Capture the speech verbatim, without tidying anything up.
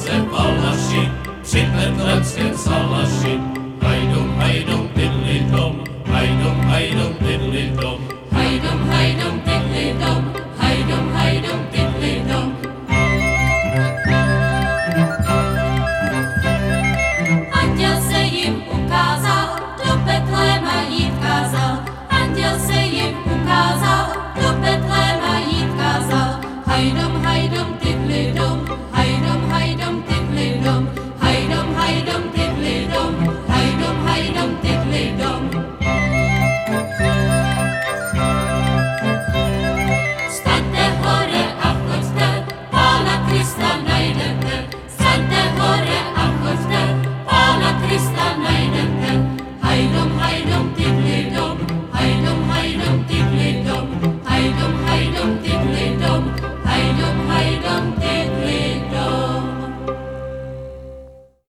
se valaši, při Petlenském salaši. Hajdom, hajdom, diddly dom, hajdom, hajdom, diddly dom.